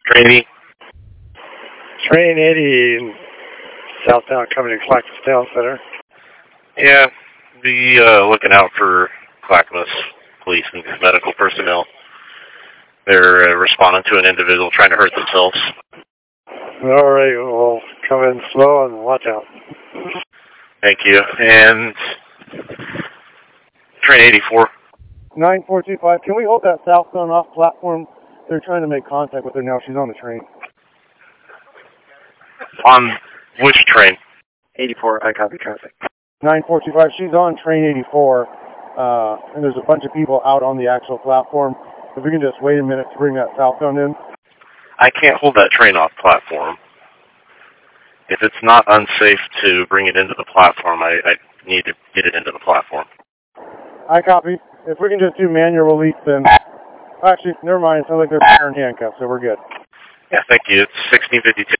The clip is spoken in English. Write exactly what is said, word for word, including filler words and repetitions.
Trainee. Train eighty, southbound coming in Clackamas Town Center. Yeah, be uh, looking out for Clackamas police and medical personnel. They're uh, responding to an individual trying to hurt themselves. All right, we'll come in slow and watch out. Thank you. And Train eighty-four. nine four two five, can we hold that southbound off platform? They're trying to make contact with her now. She's on the train. On which train? eighty-four, I copy traffic. nine four two five, she's on train eighty-four, uh, and there's a bunch of people out on the actual platform. If we can just wait a minute to bring that southbound in. I can't hold that train off platform. If it's not unsafe to bring it into the platform, I, I need to get it into the platform. I copy. If we can just do manual release, then... Actually, never mind. It sounds like they're in handcuffs, so we're good. Yeah, thank you. It's sixteen fifty-two.